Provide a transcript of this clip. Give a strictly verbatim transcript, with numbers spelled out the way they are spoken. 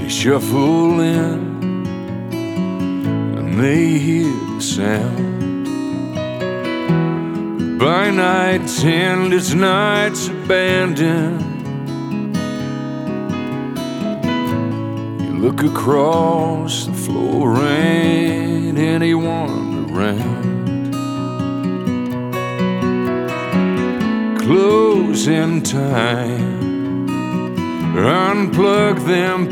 shuffle in and they hear the sound. By night, tendless nights abandoned. You look across the floor, ain't anyone around. Closing time, unplug them